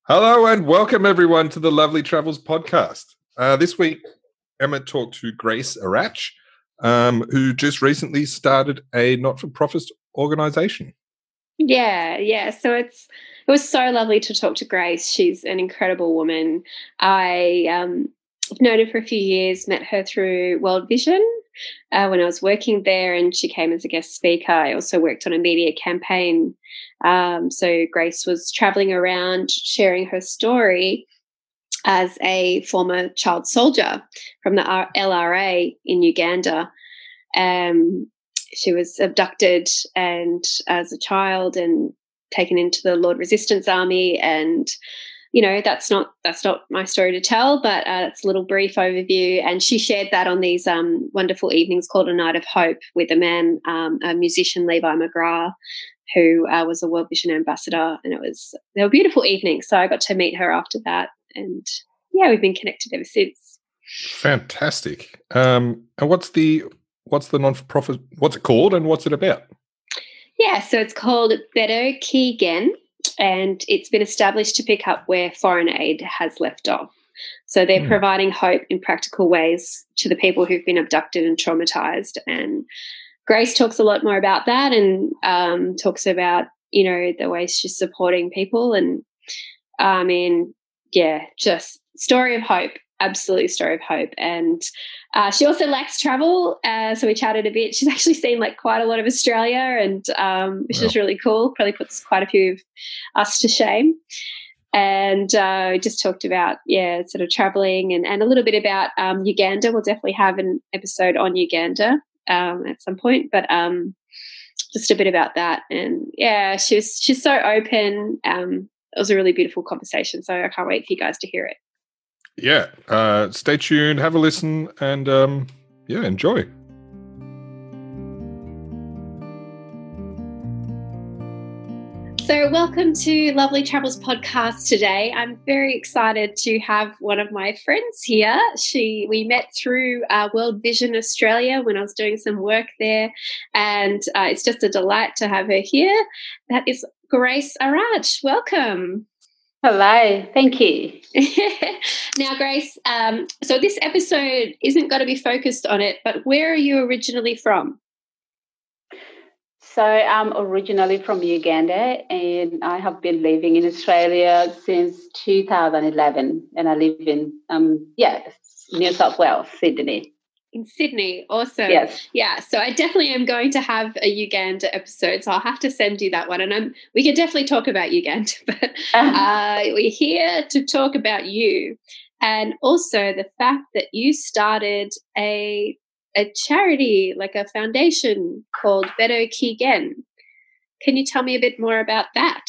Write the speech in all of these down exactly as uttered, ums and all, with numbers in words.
Hello and welcome everyone to the Lovely Travels podcast. Uh, this week, Emma talked to Grace Arach, um, who just recently started a not-for-profit organisation. Yeah, yeah. So it's it was so lovely to talk to Grace. She's an incredible woman. I um, I've known her for a few years. Met her through World Vision uh, when I was working there, and she came as a guest speaker. I also worked on a media campaign. Um, so Grace was traveling around sharing her story as a former child soldier from the R- L R A in Uganda. Um, she was abducted and as a child and taken into the Lord Resistance Army, and you know that's not that's not my story to tell, but uh, it's a little brief overview. And she shared that on these um, wonderful evenings called A Night of Hope with a man, um, a musician, Levi McGrath, who uh, was a World Vision ambassador, and it was they were beautiful evenings. So I got to meet her after that, and yeah, we've been connected ever since. Fantastic. Um, and what's the what's the non-for-profit? What's it called, and what's it about? Yeah, so it's called Bedo Ki Gen, and it's been established to pick up where foreign aid has left off. So they're Hmm. providing hope in practical ways to the people who've been abducted and traumatized. And Grace talks a lot more about that, and um, talks about, you know, the ways she's supporting people. And I mean, yeah, just story of hope, absolute story of hope. And uh, she also likes travel, uh, so we chatted a bit. She's actually seen like quite a lot of Australia, and um, which Wow. is really cool. Probably puts quite a few of us to shame. And uh, we just talked about, yeah, sort of traveling and, and a little bit about um, Uganda. We'll definitely have an episode on Uganda um, at some point, but um, just a bit about that. And yeah, she's she's so open. Um, it was a really beautiful conversation, so I can't wait for you guys to hear it. Yeah. Uh, stay tuned, have a listen, and um, yeah, enjoy. So welcome to Lovely Travels podcast today. I'm very excited to have one of my friends here. She we met through uh, World Vision Australia when I was doing some work there, and uh, it's just a delight to have her here. That is Grace Arach. Welcome. Hello, thank you. Now, Grace, um, so this episode isn't going to be focused on it, but where are you originally from? So I'm originally from Uganda, and I have been living in Australia since two thousand eleven, and I live in um yeah New South Wales, Sydney. In Sydney, awesome. Yes. Yeah, so I definitely am going to have a Uganda episode, so I'll have to send you that one, and I'm, we can definitely talk about Uganda, but uh, we're here to talk about you, and also the fact that you started a a charity, like a foundation called Bedo Ki Gen. Can you tell me a bit more about that?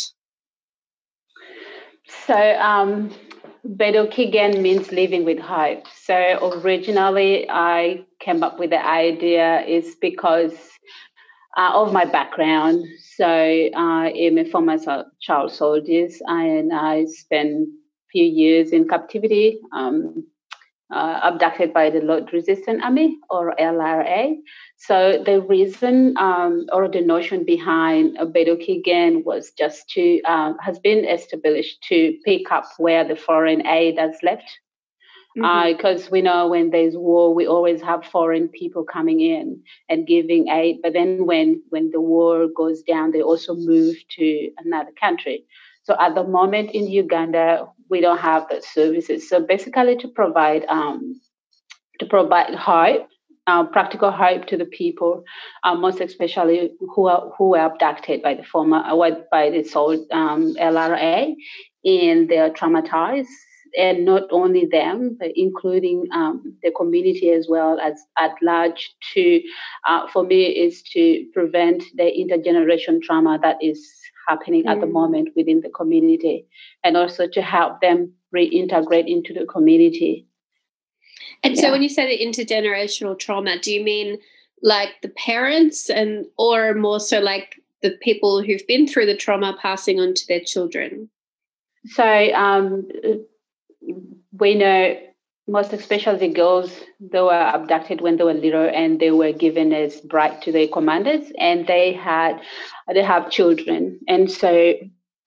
So um, Bedo Ki Gen means living with hope. So originally I came up with the idea is because uh, of my background. So I am a former child soldier, and I spent a few years in captivity, um, uh, abducted by the Lord Resistance Army, or L R A. So the reason um, or the notion behind Bedo Ki Gen was just to um, has been established to pick up where the foreign aid has left. Because mm-hmm. uh, we know when there's war, we always have foreign people coming in and giving aid. But then when when the war goes down, they also move to another country. So at the moment in Uganda, we don't have those services. So basically, to provide um, to provide hope, uh, practical hope to the people, uh, most especially who are who are abducted by the former by the sold um, L R A, and they're traumatized. And not only them, but including um, the community as well as at large. To uh, for me is to prevent the intergenerational trauma that is happening mm. at the moment within the community, and also to help them reintegrate into the community. And yeah. So, when you say the intergenerational trauma, do you mean like the parents, and or more so like the people who've been through the trauma passing on to their children? So. Um, We know most especially the girls, they were abducted when they were little, and they were given as bride to their commanders, and they had they have children. And so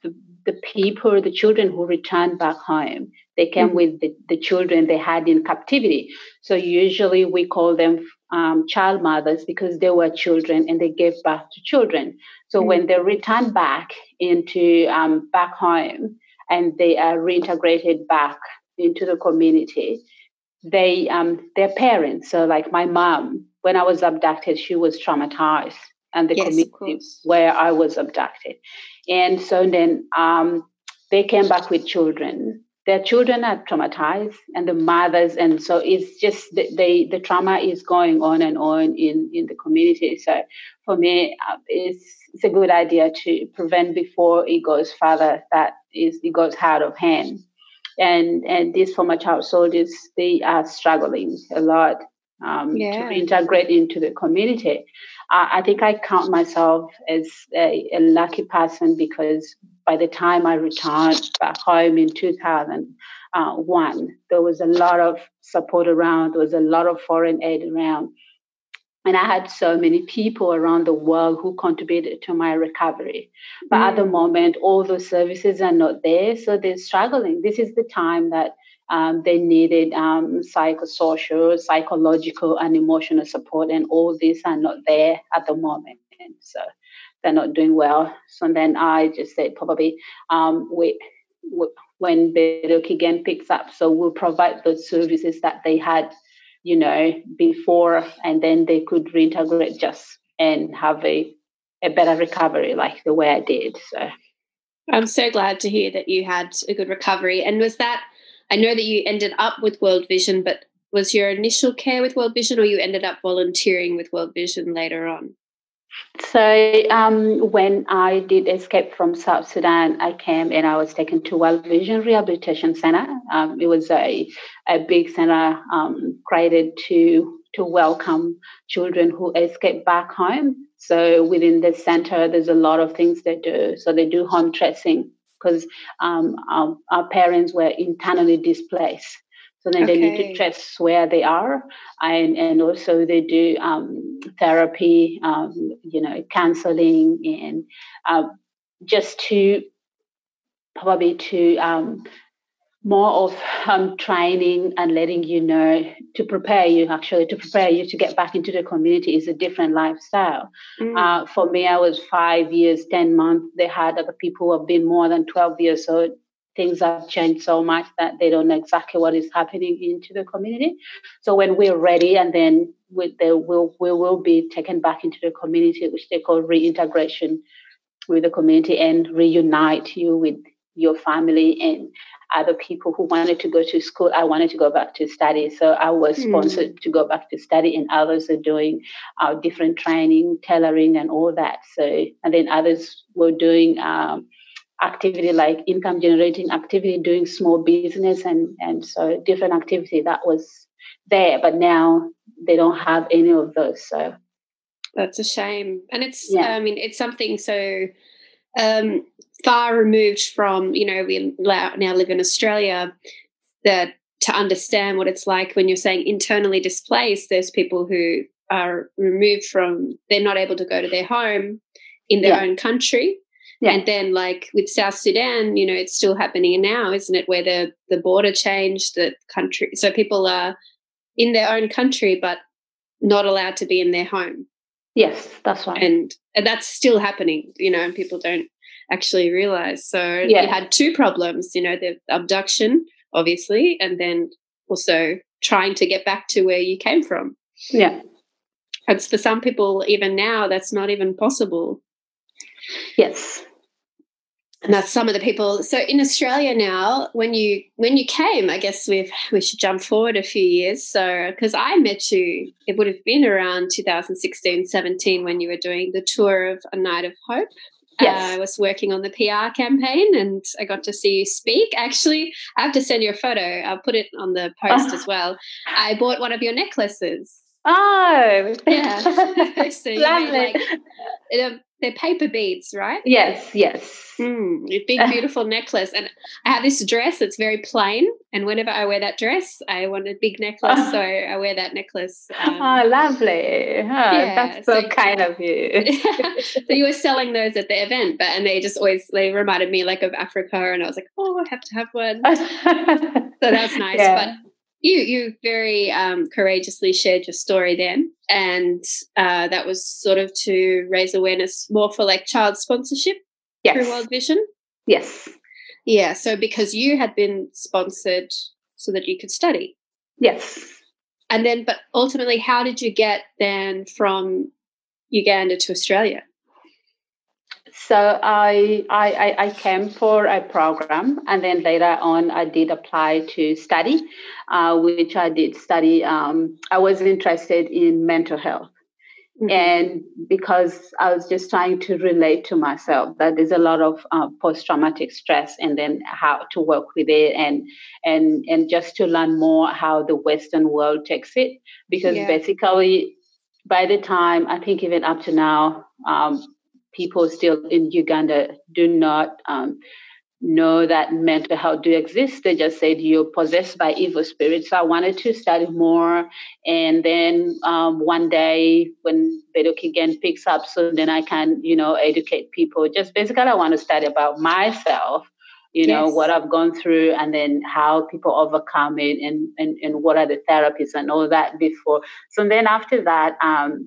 the people, the children who returned back home, they came mm-hmm. with the, the children they had in captivity. So usually we call them um, child mothers because they were children and they gave birth to children. So mm-hmm. when they return back into um, back home and they are reintegrated back into the community, they um, their parents. So like my mom, when I was abducted, she was traumatized, and the yes, community where I was abducted. And so then um, they came back with children. Their children are traumatized, and the mothers, and so it's just the, the, the trauma is going on and on in, in the community. So for me, uh, it's, it's a good idea to prevent before it goes further, that is, it goes out of hand. And and these former child soldiers, they are struggling a lot um, yeah. to reintegrate into the community. Uh, I think I count myself as a, a lucky person because by the time I returned back home in two thousand one, there was a lot of support around. There was a lot of foreign aid around. And I had so many people around the world who contributed to my recovery. But mm. at the moment, all those services are not there. So they're struggling. This is the time that um, they needed um, psychosocial, psychological, and emotional support. And all these are not there at the moment. And so they're not doing well. So then I just said probably um, we, we, when Bedo Kigen picks up, so we'll provide those services that they had, you know, before, and then they could reintegrate just and have a, a better recovery like the way I did. So I'm so glad to hear that you had a good recovery. And was that, I know that you ended up with World Vision, but was your initial care with World Vision, or you ended up volunteering with World Vision later on? So um, when I did escape from South Sudan, I came and I was taken to World Vision Rehabilitation Center. Um, it was a, a big center um, created to to welcome children who escape back home. So within the center, there's a lot of things they do. So they do home tracing because um, our, our parents were internally displaced. So then okay. they need to trace where they are, and, and also they do um, therapy, um, you know, counseling, and uh, just to probably to um, more of um, training and letting you know to prepare you actually to prepare you to get back into the community is a different lifestyle. Mm. Uh, for me, I was five years, ten months. They had other people who have been more than twelve years old. Things have changed so much that they don't know exactly what is happening into the community. So when we're ready, and then we, they will, we will be taken back into the community, which they call reintegration with the community, and reunite you with your family and other people who wanted to go to school. I wanted to go back to study. So I was sponsored mm. to go back to study, and others are doing uh, different training, tailoring, and all that. So, and then others were doing um, activity like income generating activity, doing small business, and and so different activity that was there, but now they don't have any of those. So that's a shame. And it's yeah. I mean it's something so um far removed from, you know, we now live in Australia, that to understand what it's like when you're saying internally displaced, there's people who are removed from, they're not able to go to their home in their yeah. own country. Yeah. And then like with South Sudan, you know, it's still happening now, isn't it, where the, the border changed, the country. So people are in their own country but not allowed to be in their home. Yes, that's right. And, and that's still happening, you know, and people don't actually realise. So yeah. you had two problems, you know, the abduction, obviously, and then also trying to get back to where you came from. Yeah. And for some people, even now, that's not even possible. Yes. And that's some of the people. So in Australia now, when you when you came, I guess we we should jump forward a few years. So because I met you, it would have been around two thousand sixteen, seventeen when you were doing the tour of A Night of Hope. Yes. Uh, I was working on the P R campaign, and I got to see you speak. Actually, I have to send you a photo. I'll put it on the post oh. as well. I bought one of your necklaces. Oh, yeah. So you made, like, it, they're paper beads, right? Yes, yes. Mm, a big, beautiful necklace. And I have this dress. It's very plain. And whenever I wear that dress, I want a big necklace. So I wear that necklace. Um, oh, lovely. Oh, yeah, that's so, so kind of you. So you were selling those at the event, but and they just always they reminded me like of Africa, and I was like, oh, I have to have one. So that's nice. Yeah. But you you very um, courageously shared your story then, and uh, that was sort of to raise awareness more for like child sponsorship Yes. through World Vision. Yes. Yeah. So because you had been sponsored so that you could study. Yes. And then, but ultimately, how did you get then from Uganda to Australia? So I, I I came for a program, and then later on I did apply to study, uh, which I did study. Um, I was interested in mental health. Mm-hmm. And because I was just trying to relate to myself that there's a lot of uh, post-traumatic stress, and then how to work with it, and and and just to learn more how the Western world takes it. Because yeah. basically, by the time I think even up to now, um, people still in Uganda do not um, know that mental health do exist. They just said you're possessed by evil spirits. So I wanted to study more. And then um, one day when Bedo Kigen picks up, so then I can, you know, educate people. Just basically I want to study about myself, you know, yes. what I've gone through, and then how people overcome it, and, and, and what are the therapies and all that before. So then after that, um,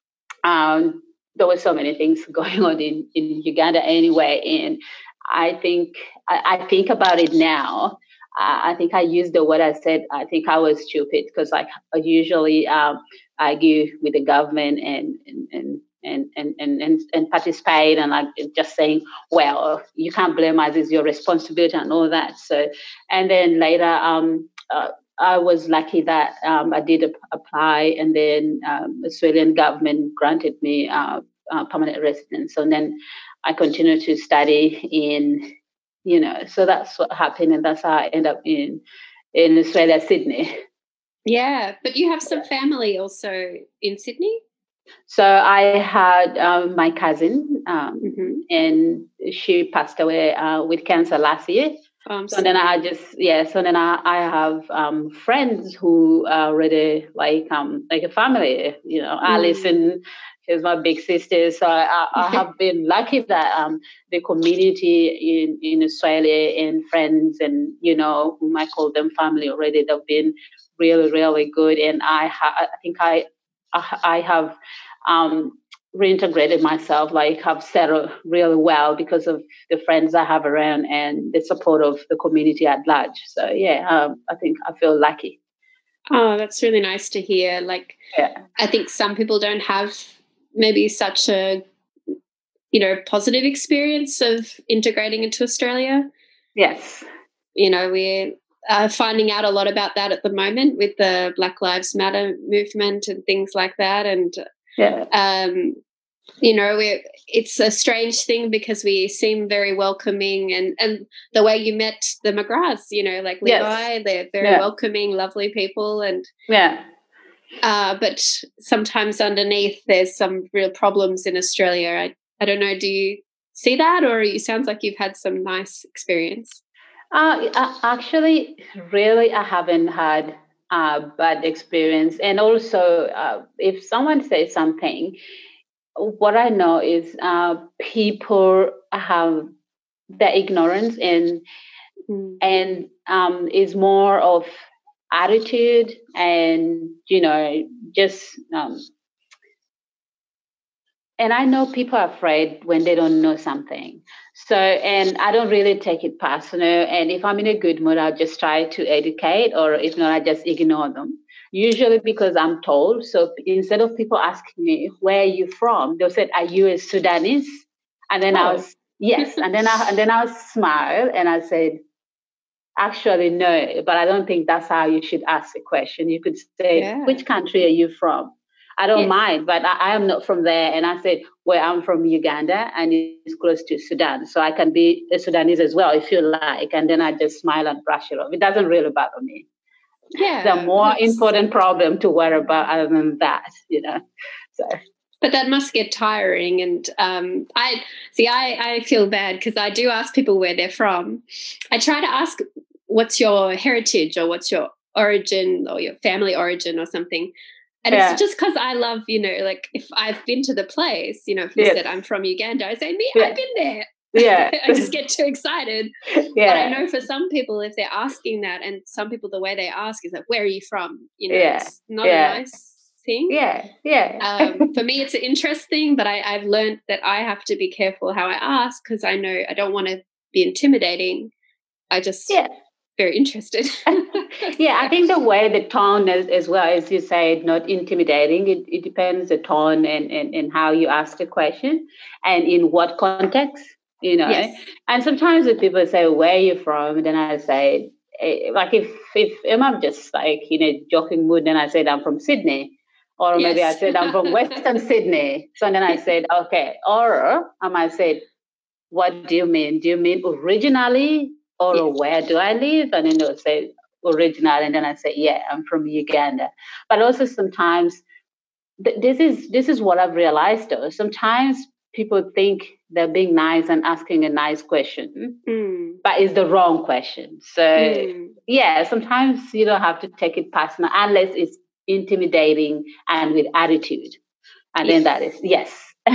um, there were so many things going on in, in Uganda anyway. And I think I, I think about it now. Uh, I think I used the word I said. I think I was stupid because like I usually um, argue with the government and and and and and and, and, and participate, and like just saying, well, you can't blame us; it's your responsibility and all that. So, and then later, um, uh, I was lucky that um, I did apply, and then um, Australian government granted me uh, uh, permanent residence. So then I continued to study in, you know, so that's what happened, and that's how I ended up in in Australia, Sydney. Yeah, but you have some family also in Sydney? So I had um, my cousin, um, mm-hmm. and she passed away uh, with cancer last year. Um, so then I just yeah. So then I, I have um, friends who are already like um like a family. You know, mm. Alice, and she's my big sister. So I, I have been lucky that um the community in, in Australia and friends, and you know, whom I call them family already, they've been really really good. And I ha- I think I I, I have um. reintegrated myself, like have settled really well because of the friends I have around and the support of the community at large. So yeah, um, I think I feel lucky. Oh, that's really nice to hear. Like, yeah. I think some people don't have maybe such a, you know, positive experience of integrating into Australia. Yes. You know, we're uh, finding out a lot about that at the moment with the Black Lives Matter movement and things like that. And yeah. Um, you know, we it's a strange thing because we seem very welcoming, and, and the way you met the McGraths, you know, like Levi, yes. they're very yeah. welcoming, lovely people, and yeah. Uh, but sometimes underneath there's some real problems in Australia. I I don't know. Do you see that, or it sounds like you've had some nice experience? Uh, actually, really, I haven't had a bad experience. And also, uh, if someone says something, what I know is uh, people have the ignorance, and mm. and um, is more of attitude, and you know, just um, and I know people are afraid when they don't know something. So, and I don't really take it personal. And if I'm in a good mood, I'll just try to educate, or if not, I just ignore them. Usually because I'm told. So instead of people asking me, where are you from? They'll say, are you a Sudanese? And then oh. I was, yes. and then I and then I smile and I said, actually, no, but I don't think that's how you should ask the question. You could say, yeah. which country are you from? I don't yes. mind, but I, I am not from there. And I said, well, I'm from Uganda, and it's close to Sudan. So I can be a Sudanese as well, if you like. And then I just smile and brush it off. It doesn't really bother me. Yeah. The more important problem to worry about other than that, you know. So But that must get tiring. And um, I see, I, I feel bad because I do ask people where they're from. I try to ask, what's your heritage or what's your origin or your family origin or something. And yeah. it's just because I love, you know, like if I've been to the place, you know, if you yes. said I'm from Uganda, I say, me, yeah. I've been there. Yeah. I just get too excited. Yeah. But I know for some people, if they're asking that, and some people, the way they ask is like, where are you from? You know, yeah. it's not yeah. a nice thing. Yeah, yeah. um, for me, it's an interesting, but I, I've learned that I have to be careful how I ask because I know I don't want to be intimidating. I just yeah. very interested. Yeah, I think the way the tone is, as well as you say, not intimidating. It, it depends the tone and, and, and how you ask the question and in what context, you know. Yes. And sometimes if people say, where are you from? Then I say, like if, if I'm just like in a joking mood, then I said, I'm from Sydney. Or yes. maybe I said, I'm from Western Sydney. So then I said, okay. Or I might say, what do you mean? Do you mean originally? Or yes. where do I live? And then they'll say original. And then I say, yeah, I'm from Uganda. But also sometimes th- this is this is what I've realized though. Sometimes people think they're being nice and asking a nice question, mm. but it's the wrong question. So mm. yeah, sometimes you don't have to take it personal unless it's intimidating and with attitude. And yes. then that is, yes.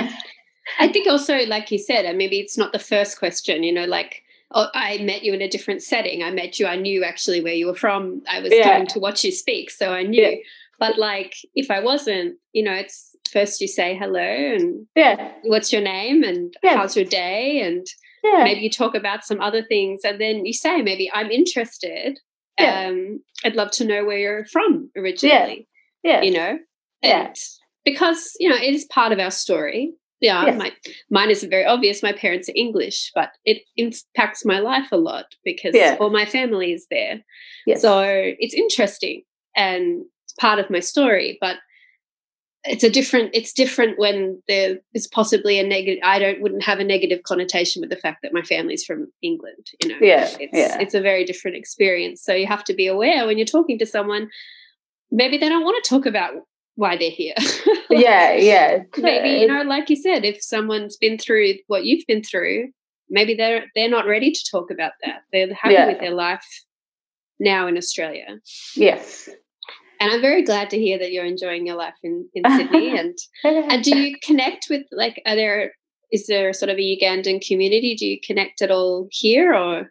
I think also, like you said, and maybe it's not the first question, you know, like, oh, I met you in a different setting. I met you. I knew actually where you were from. I was yeah. coming to watch you speak, so I knew. Yeah. But like, if I wasn't, you know, it's first you say hello and yeah. what's your name and yeah. how's your day, and yeah. maybe you talk about some other things, and then you say maybe I'm interested. Yeah. Um, I'd love to know where you're from originally. Yeah. yeah. You know, and yeah. because you know it is part of our story. Yeah, yes. my mine isn't very obvious. My parents are English, but it impacts my life a lot because yeah. all my family is there. Yes. So it's interesting and it's part of my story, but it's a different it's different when there is possibly a negative I don't wouldn't have a negative connotation with the fact that my family's from England, you know. Yeah. It's yeah. it's a very different experience. So you have to be aware when you're talking to someone, maybe they don't want to talk about why they're here. like, yeah, yeah. Maybe, you know, like you said, if someone's been through what you've been through, maybe they're they're not ready to talk about that. They're happy yeah. with their life now in Australia. Yes. And I'm very glad to hear that you're enjoying your life in, in Sydney. and and do you connect with, like, are there is there sort of a Ugandan community? Do you connect at all here or?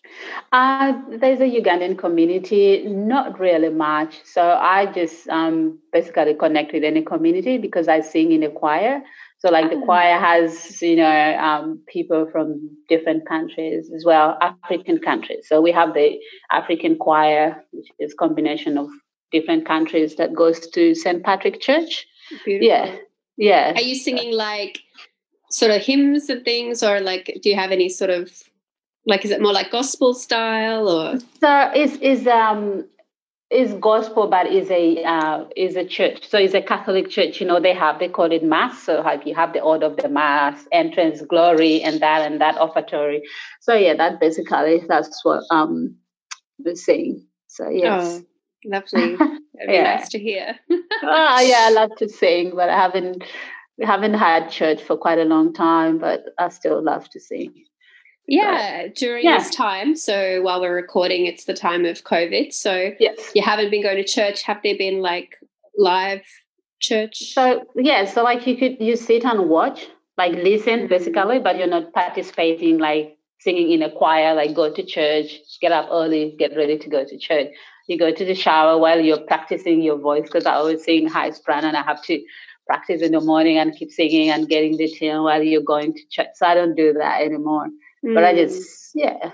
Uh, there's a Ugandan community, not really much. So I just um, basically connect with any community because I sing in a choir. So like the choir has, you know, um, people from different countries as well, African countries. So we have the African choir, which is a combination of different countries that goes to Saint Patrick Church. Beautiful. Yeah, yeah. Are you singing like sort of hymns and things, or like do you have any sort of, like, is it more like gospel style or? So it's is um is gospel, but is a uh, is a church. So it's a Catholic church. You know, they have they call it mass. So like you have the order of the mass, entrance, glory, and that and that offertory. So yeah, that basically that's what um we're saying. So yes. Oh, lovely. That'd be yeah. nice to hear. Oh yeah, I love to sing, but I haven't we haven't had church for quite a long time. But I still love to sing. Yeah, but, during yeah. this time, so while we're recording, it's the time of COVID. So yes. you haven't been going to church. Have there been like live church? So yeah, so like you could you sit and watch, like listen mm-hmm. basically, but you're not participating, like singing in a choir, like go to church, get up early, get ready to go to church. You go to the shower while you're practicing your voice, because I always sing high soprano and I have to practice in the morning and keep singing and getting the tune while you're going to church. So I don't do that anymore. Mm. But I just, yeah.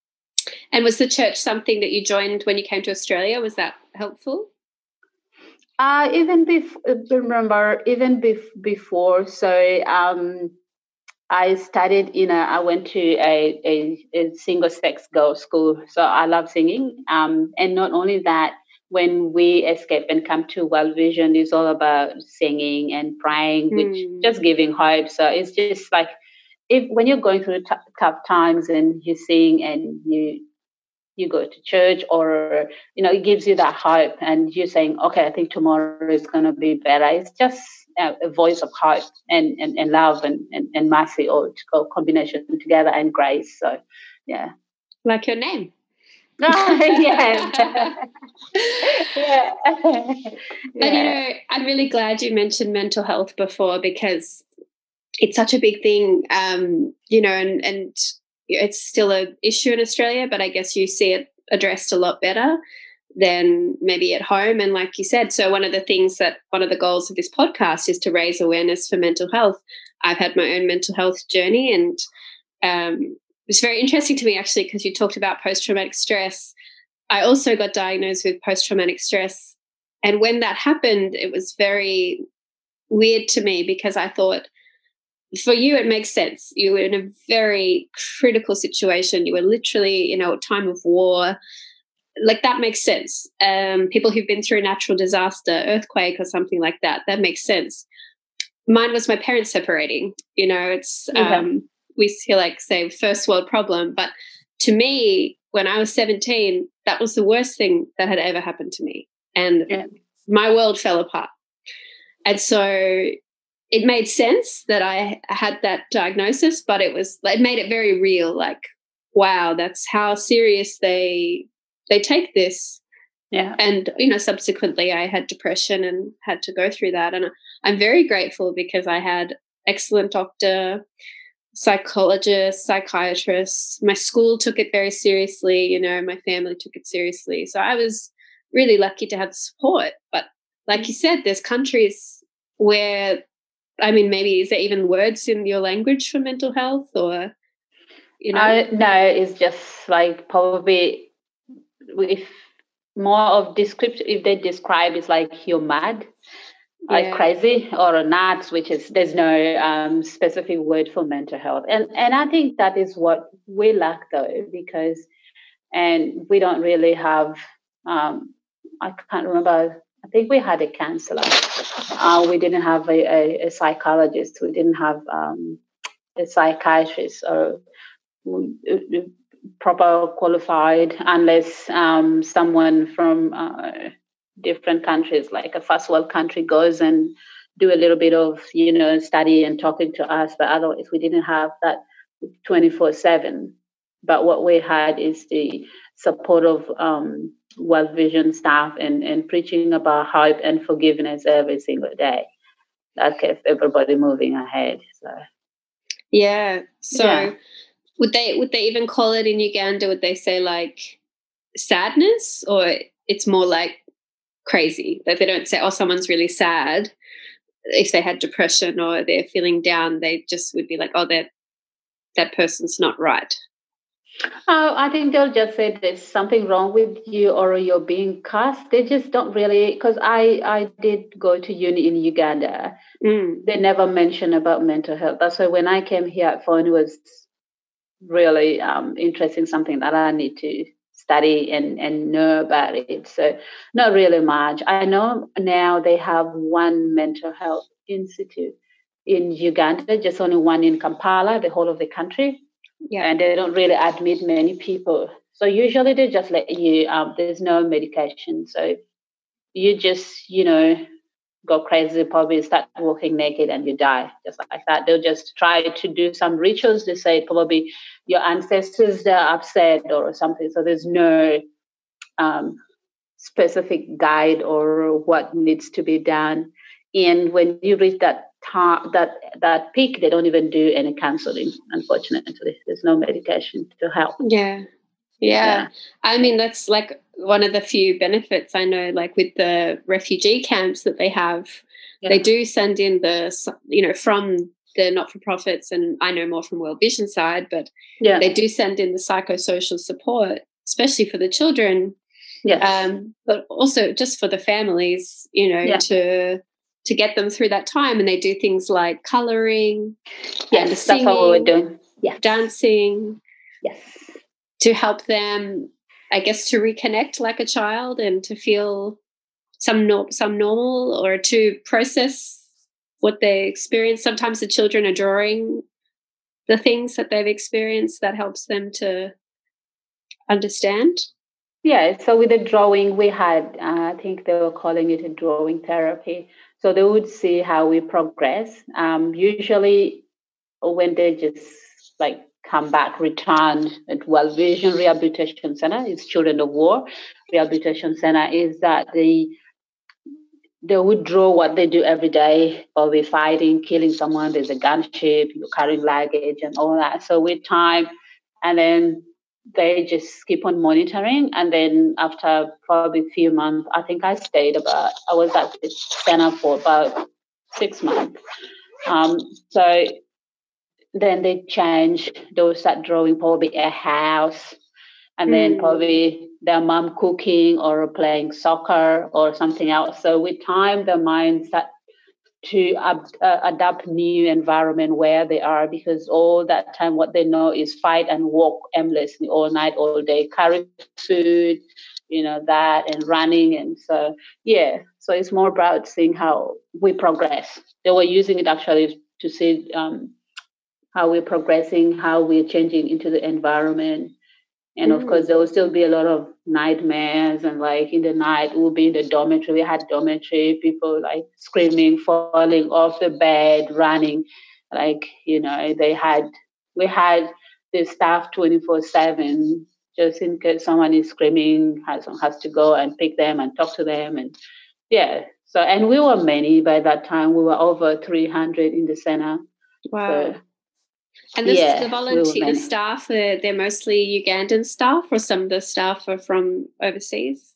And was the church something that you joined when you came to Australia? Was that helpful? Uh, even before, remember, even bef- before, so um, I studied in a, I went to a, a, a single-sex girls' school, so I love singing. Um, and not only that, when we escape and come to World Vision, it's all about singing and praying, which mm. just giving hope. So it's just like, if when you're going through t- tough times and you sing and you you go to church, or, you know, it gives you that hope, and you're saying, okay, I think tomorrow is going to be better. It's just a, a voice of hope and, and, and love and, and, and mercy, or combination together, and grace. So, yeah. Like your name. Oh, yeah. yeah. And, you know, I'm really glad you mentioned mental health before, because it's such a big thing, um, you know, and, and it's still an issue in Australia, but I guess you see it addressed a lot better than maybe at home. And like you said, so one of the things that one of the goals of this podcast is to raise awareness for mental health. I've had my own mental health journey, and um, it's very interesting to me, actually, because you talked about post-traumatic stress. I also got diagnosed with post-traumatic stress. And when that happened, it was very weird to me, because I thought, for you, it makes sense. You were in a very critical situation. You were literally, you know, a time of war. Like, that makes sense. Um, people who've been through a natural disaster, earthquake or something like that, that makes sense. Mine was my parents separating. You know, it's yeah. um, we feel like, say, first world problem. But to me, when I was seventeen, that was the worst thing that had ever happened to me. And yeah. my world fell apart. And so it made sense that I had that diagnosis, but it was, it made it very real. Like, wow, that's how serious they they take this. Yeah. And, you know, subsequently I had depression and had to go through that. And I'm very grateful, because I had excellent doctor, psychologist, psychiatrist. My school took it very seriously. You know, my family took it seriously. So I was really lucky to have support. But like you said, there's countries where, I mean, maybe is there even words in your language for mental health, or, you know? Uh, no, it's just like, probably, if more of description, if they describe, it's like you're mad, yeah. like crazy, or nuts, which is, there's no um, specific word for mental health. And and I think that is what we lack, though, because, and we don't really have, um, I can't remember, I think we had a counselor. Uh, we didn't have a, a, a psychologist. We didn't have um, a psychiatrist, or proper qualified, unless um, someone from uh, different countries, like a first world country, goes and do a little bit of, you know, study and talking to us. But otherwise, we didn't have that twenty-four seven. But what we had is the support of um, World Vision staff, and, and preaching about hope and forgiveness every single day. That kept everybody moving ahead. So, yeah. So yeah. would they would they even call it in Uganda? Would they say like sadness, or it's more like crazy? Like, they don't say, oh, someone's really sad. If they had depression or they're feeling down, they just would be like, oh, that that person's not right. Oh, I think they'll just say there's something wrong with you, or you're being cursed. They just don't really, because I, I did go to uni in Uganda. Mm. They never mention about mental health. That's why when I came here, I found it was really um, interesting, something that I need to study and, and know about it. So not really much. I know now they have one mental health institute in Uganda, just only one in Kampala, the whole of the country. Yeah. And they don't really admit many people. So usually they just let you, um, there's no medication. So you just, you know, go crazy, probably start walking naked and you die, just like that. They'll just try to do some rituals. They say probably your ancestors, they're upset or something. So there's no um, specific guide or what needs to be done. And when you reach that ta- that that peak, they don't even do any counseling, unfortunately. There's no medication to help. Yeah. Yeah. Yeah. I mean, that's like one of the few benefits I know, like with the refugee camps that they have, yeah. They do send in the, you know, from the not-for-profits, and I know more from World Vision side, but yeah. They do send in the psychosocial support, especially for the children. Yes. Um, but also just for the families, you know, yeah. to to get them through that time. And they do things like colouring, yes, and singing, that's what we're doing. Yes. Dancing. Yes. To help them, I guess, to reconnect like a child and to feel some no- some normal, or to process what they experience. Sometimes the children are drawing the things that they've experienced. That helps them to, understand? Yeah, so with the drawing, we had, uh, I think they were calling it a drawing therapy. So they would see how we progress. Um, usually, when they just like come back, return at World Vision Rehabilitation Center, it's Children of War Rehabilitation Center, is that they they would draw what they do every day, or we're fighting, killing someone, there's a gunship, you're carrying luggage and all that. So with time, and then they just keep on monitoring. And then after probably a few months, I think I stayed about, I was at the center for about six months. Um, so then they change, they will start drawing probably a house, and then Mm. probably their mom cooking or playing soccer or something else. So with time, their minds start to ab- uh, adapt new environment where they are, because all that time what they know is fight and walk aimlessly all night, all day, carry food, you know, that, and running. And so, yeah, so it's more about seeing how we progress. They were using it actually to see um, how we're progressing, how we're changing into the environment. And of course, Mm. there will still be a lot of nightmares. And like in the night, we'll be in the dormitory. We had dormitory, people like screaming, falling off the bed, running. Like, you know, they had, we had the staff twenty-four seven, just in case someone is screaming, has, has to go and pick them and talk to them. And yeah, so, and we were many by that time. We were over three hundred in the center. Wow. So, And this, yeah, the volunteer, the staff, they're, they're mostly Ugandan staff, or some of the staff are from overseas?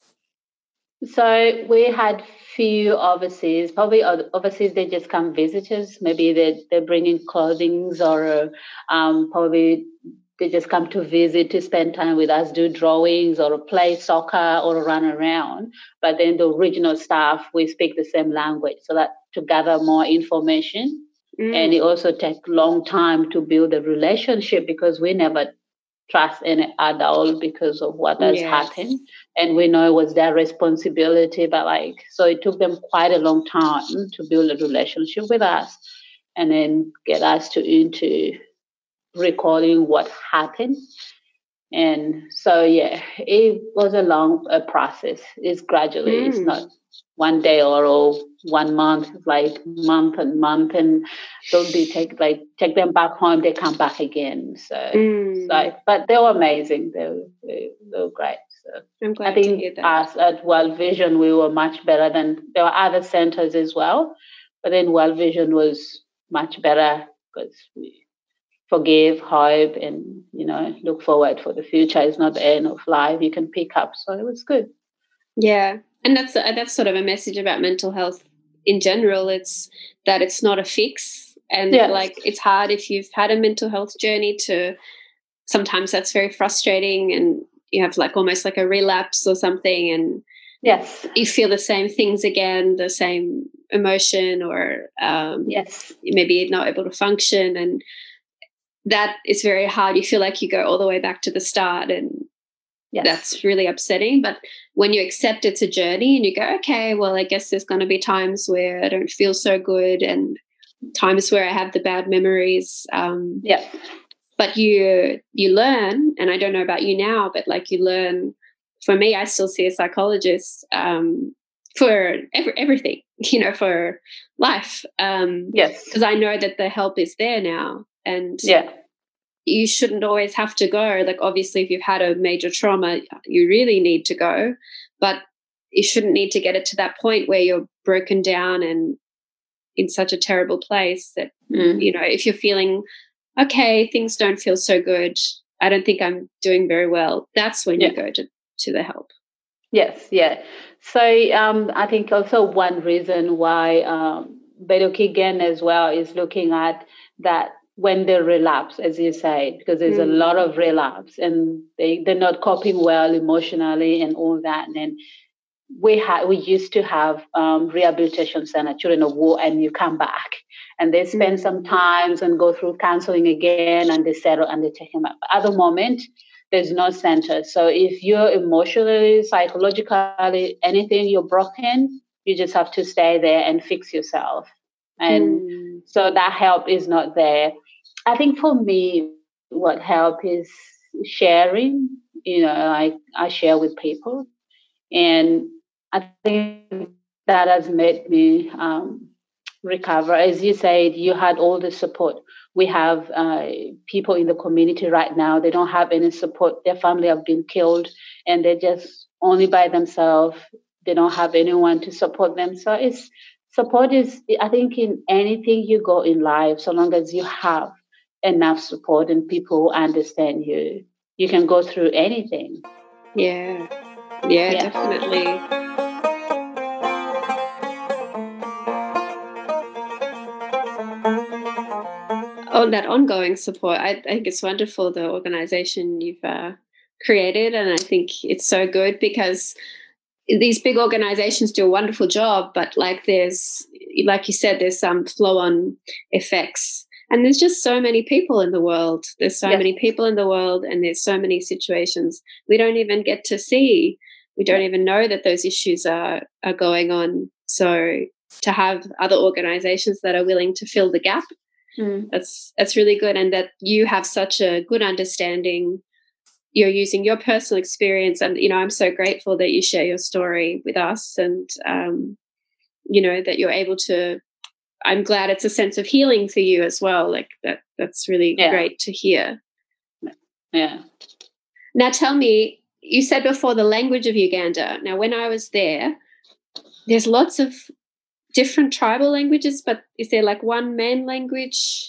So we had few overseas, probably overseas they just come visitors. Maybe they, they're bringing clothing, or um, probably they just come to visit, to spend time with us, do drawings or play soccer or run around. But then the original staff, we speak the same language, so that to gather more information. Mm. And it also takes long time to build a relationship, because we never trust any adult because of what has yes. happened. And we know it was their responsibility, but like, so it took them quite a long time to build a relationship with us, and then get us to into recalling what happened. And so, yeah, it was a long uh, process. It's gradually, mm. it's not one day or oh, one month, like month and month, and they'll be take like take them back home. They come back again. So, mm. so but they were amazing. They were, they, they were great. So I'm glad I think to hear that. Us at World Vision, we were much better than there were other centers as well, but then World Vision was much better, because we forgive, hope, and, you know, look forward for the future. It's not the end of life. You can pick up. So it was good. Yeah. And that's that's sort of a message about mental health in general. It's that it's not a fix. And yes. like it's hard if you've had a mental health journey to, sometimes that's very frustrating, and you have like almost like a relapse or something, and yes, you feel the same things again, the same emotion, or um, yes, maybe not able to function, and that is very hard. You feel like you go all the way back to the start, and yes. that's really upsetting. But when you accept it's a journey and you go, okay, well, I guess there's going to be times where I don't feel so good, and times where I have the bad memories. Um, yeah. But you you learn, and I don't know about you now, but like you learn. For me, I still see a psychologist um, for every, everything, you know, for life. Um, yes. Because I know that the help is there now. And yeah. you shouldn't always have to go. Like, obviously, if you've had a major trauma, you really need to go. But you shouldn't need to get it to that point where you're broken down and in such a terrible place that, mm. you know, if you're feeling, okay, things don't feel so good, I don't think I'm doing very well, that's when yeah. you go to, to the help. Yes, yeah. So um, I think also one reason why um, Beto Kigen as well is looking at that when they relapse, as you say, because there's mm. a lot of relapse, and they, they're not coping well emotionally and all that. And then we had we used to have um, rehabilitation center, Children of War, and you come back and they spend mm. some time and go through counseling again, and they settle and they take them up. But at the moment, there's no center. So if you're emotionally, psychologically, anything, you're broken, you just have to stay there and fix yourself. And mm. so that help is not there. I think for me, what help is sharing you know, I, I share with people. And I think that has made me um, recover. As you said, you had all the support. We have uh, people in the community right now, they don't have any support. Their family have been killed and they're just only by themselves. They don't have anyone to support them. So it's support is, I think, in anything you go in life, so long as you have enough support and people who understand you, you can go through anything. Yeah, yeah, Yeah. definitely. On that ongoing support, I, I think it's wonderful, the organization you've uh, created, and I think it's so good because these big organizations do a wonderful job, but like there's, like you said, there's some flow-on effects, and there's just so many people in the world. There's so Yes. many people in the world, and there's so many situations we don't even get to see. We don't even know that those issues are are going on. So to have other organizations that are willing to fill the gap, Mm. that's that's really good, and that you have such a good understanding. You're using your personal experience, and you know, I'm so grateful that you share your story with us, and um, you know, that you're able to. I'm glad it's a sense of healing for you as well. Like that, that's really Yeah. great to hear. Yeah. Now, tell me, you said before the language of Uganda. Now, when I was there, there's lots of different tribal languages, but is there like one main language?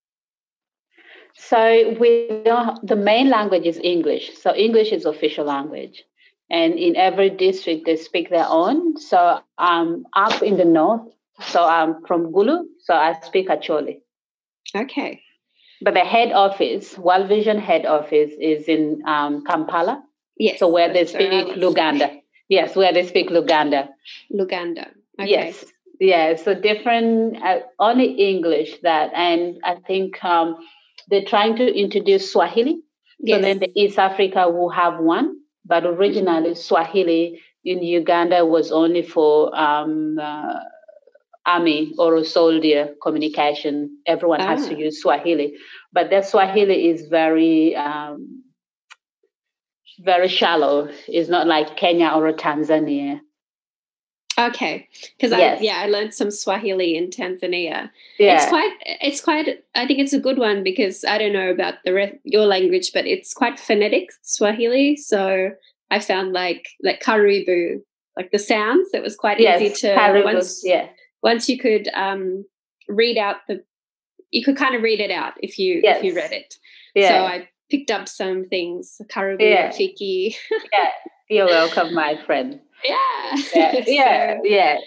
So we don't, the main language is English. So English is official language. And in every district, they speak their own. So I'm up in the north. So I'm from Gulu. So I speak Acholi. Okay. But the head office, World Vision head office, is in um, Kampala. Yes. So where they that's where I speak was. Luganda. Yes, where they speak Luganda. Luganda. Okay. Yes. Yeah. So different, uh, only English that. And I think um, they're trying to introduce Swahili. So Yes. then the East Africa will have one. But originally, Swahili in Uganda was only for um, uh, army or soldier communication. Everyone Ah. has to use Swahili. But that Swahili is very, um, very shallow. It's not like Kenya or Tanzania. Okay, because Yes. I yeah I learned some Swahili in Tanzania. Yeah. It's quite it's quite I think it's a good one because I don't know about the rest, your language, but it's quite phonetic Swahili. So I found like like karibu, like the sounds. It was quite Yes, easy to karibu, once yeah. once you could um, read out the you could kind of read it out if you Yes. if you read it. Yeah. So I picked up some things, karibu, Yeah. Rafiki. Yeah. You're welcome, my friend. Yeah. Yeah. Yeah. So- yeah.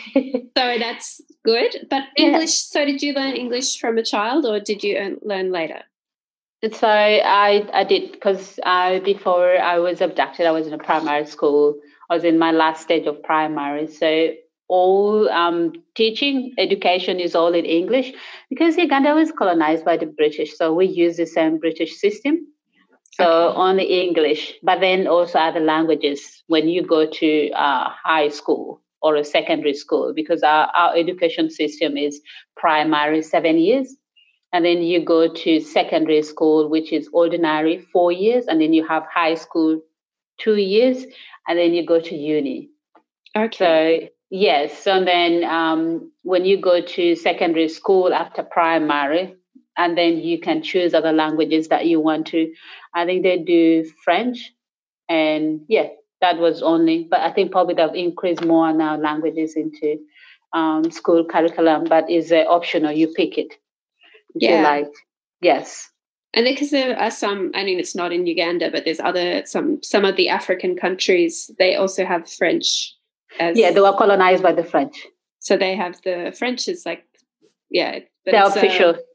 So that's good. But Yeah. English, so did you learn English from a child or did you earn- learn later? So I I did because I before I was abducted, I was in a primary school. I was in my last stage of primary. So all um, teaching, education is all in English because Uganda was colonized by the British. So we use the same British system. So Okay. only English, but then also other languages when you go to uh, high school or a secondary school, because our, our education system is primary seven years. And then you go to secondary school, which is ordinary four years. And then you have high school two years. And then you go to uni. Okay. So, yes. So then um, when you go to secondary school after primary, and then you can choose other languages that you want to. I think they do French. And yeah, that was only, but I think probably they've increased more now languages into um, school curriculum, but is uh, optional. You pick it. If you Yeah. like. Yes. And because there are some, I mean, it's not in Uganda, but there's other, some some of the African countries, they also have French. As, Yeah, they were colonized by the French. So they have the French is like, yeah. But They're it's, official. Uh,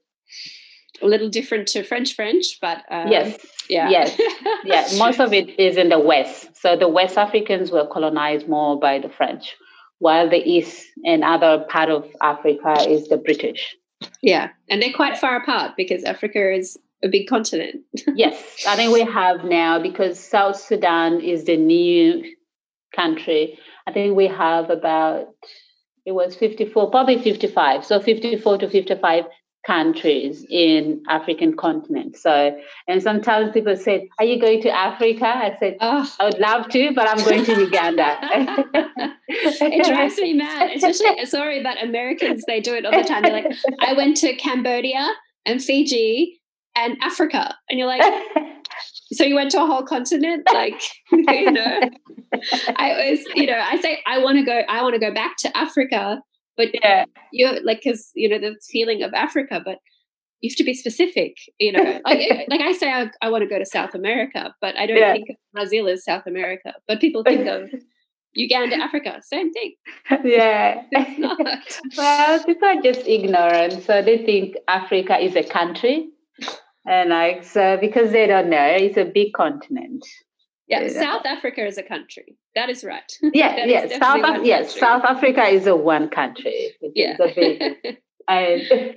a little different to French French, but um, yes. Yeah. Yes. Yeah. Most of it is in the West. So the West Africans were colonized more by the French, while the East and other part of Africa is the British. Yeah. And they're quite far apart because Africa is a big continent. Yes. I think we have now, because South Sudan is the new country, I think we have about, it was fifty-four, probably fifty-five. So fifty-four to fifty-five countries in African continent. So, and sometimes people say, "Are you going to Africa?" I said, oh. "I would love to, but I'm going to Uganda." It drives me mad, especially, sorry, but Americans, they do it all the time. They're like, "I went to Cambodia and Fiji and Africa," and you're like, "So you went to a whole continent?" Like, you know, I always, you know, I say I want to go, I want to go back to Africa, but yeah, you're like, because you know the feeling of Africa, but you have to be specific, you know. Like, like I say, I, I want to go to South America, but I don't yeah. think of Brazil as South America. But people think of Uganda, Africa, same thing. Yeah. It's not. Well, people are just ignorant, so they think Africa is a country, and like so because they don't know, it's a big continent. Yeah, You know? South Africa is a country. That is right. Yeah, That yes, is South definitely Af- one yes, country. South Africa is a one country. It Yeah. is a big. And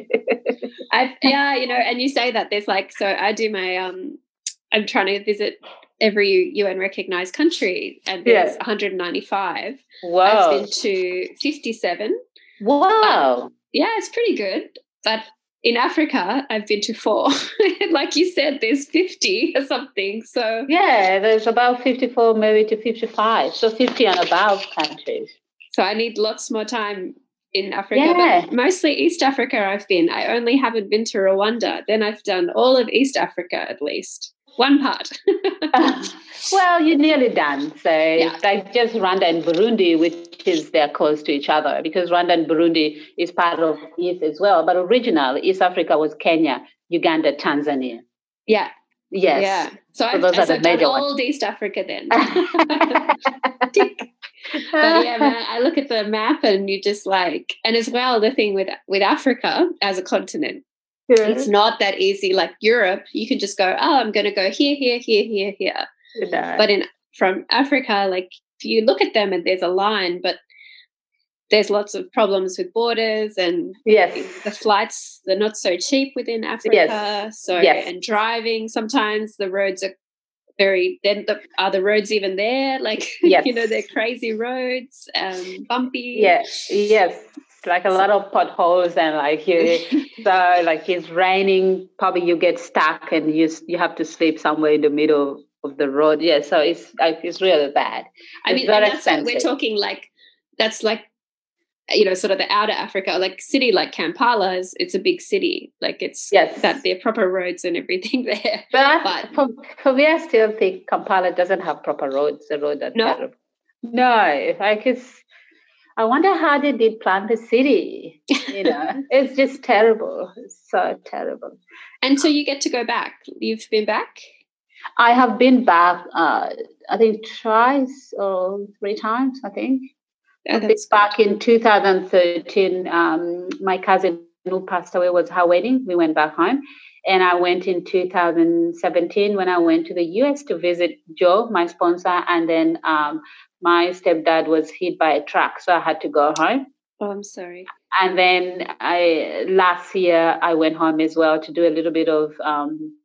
I yeah, you know, and you say that there's like, so I do my um, I'm trying to visit every U N recognized country, and there's Yeah. one hundred ninety-five. Wow. I've been to fifty-seven. Wow. But, yeah, it's pretty good. But in Africa, I've been to four. Like you said, there's fifty or something. So Yeah, there's about fifty-four, maybe to fifty-five. So fifty and above countries. So I need lots more time in Africa. Yeah. But mostly East Africa I've been. I only haven't been to Rwanda. Then I've done all of East Africa at least. One part. uh, well, you're nearly done. So Yeah. it's like just Rwanda and Burundi, which is they're close to each other because Rwanda and Burundi is part of East as well. But originally, East Africa was Kenya, Uganda, Tanzania. Yeah. Yes. Yeah. So, So I've, those are so the I've done major all ones. East Africa then. Tick. But yeah, man, I look at the map and you just like, and as well, the thing with with Africa as a continent, Yeah. it's not that easy. Like Europe, you can just go, oh, I'm going to go here, here, here, here, here. No. But in from Africa, like if you look at them and there's a line, but there's lots of problems with borders and Yes. the flights, they're not so cheap within Africa. Yes. So, Yes. and driving, sometimes the roads are very, then the, are the roads even there? Like, Yes. you know, they're crazy roads, um, bumpy. Yeah. Yes. It's like a lot of potholes and like you, so like it's raining, probably you get stuck and you you have to sleep somewhere in the middle of the road. Yeah. So it's like it's really bad. I It's mean, very and that's what we're expensive. talking like, that's like, you know, sort of the outer Africa, like city like Kampala is, it's a big city. Like it's Yes. that there are proper roads and everything there. But, But- for, for me, I still think Kampala doesn't have proper roads. The roads are No? terrible. No, like it's. I wonder how they did plan the city. You know, it's just terrible. It's so terrible. And so you get to go back. You've been back? I have been back. Uh, I think twice or three times. I think. Oh, I've been that's back in two thousand thirteen. Um, my cousin who passed away was her wedding. We went back home. And I went in two thousand seventeen when I went to the U S to visit Joe, my sponsor. And then um, my stepdad was hit by a truck. So I had to go home. Oh, I'm sorry. And then I last year I went home as well to do a little bit of um,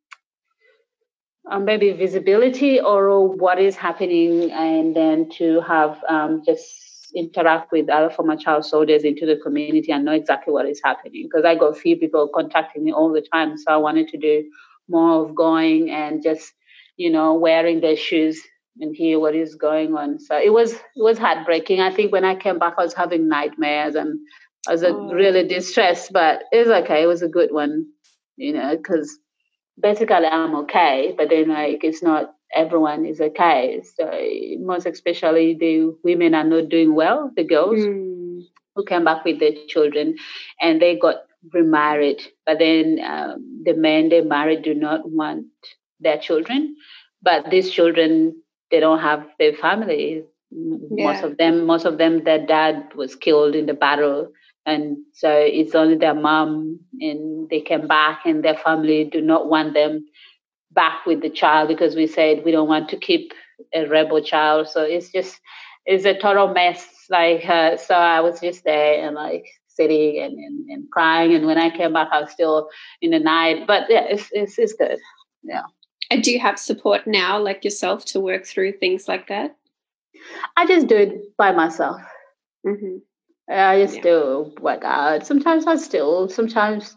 um, maybe visibility or what is happening, and then to have um, just interact with other former child soldiers into the community and know exactly what is happening. Because I got a few people contacting me all the time, so I wanted to do more of going and just, you know, wearing their shoes and hear what is going on. So it was it was heartbreaking. I think when I came back, I was having nightmares and I was Oh. really distressed, but it was okay. It was a good one, you know, because basically I'm okay, but then like it's not everyone is okay. So most especially the women are not doing well, the girls Mm. who came back with their children and they got remarried. But then um, the men they married do not want their children. But these children, they don't have their family. Most Yeah. of them, most of them, their dad was killed in the battle. And so it's only their mom, and they came back and their family do not want them back with the child because we said we don't want to keep a rebel child. So it's just, it's a total mess. Like, uh, so I was just there and like sitting and, and, and crying. And when I came back, I was still in the night. But yeah, it's, it's, it's good. Yeah. And do you have support now, like yourself, to work through things like that? I just do it by myself. Mm-hmm. I used Yeah. to work out. Sometimes I still, sometimes,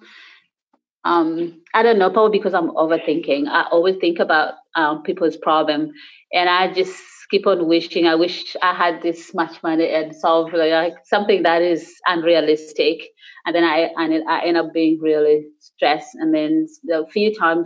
um, I don't know, probably because I'm overthinking. I always think about um, people's problem, and I just keep on wishing. I wish I had this much money and solve like, like something that is unrealistic, and then I and I end up being really stressed. And then the few times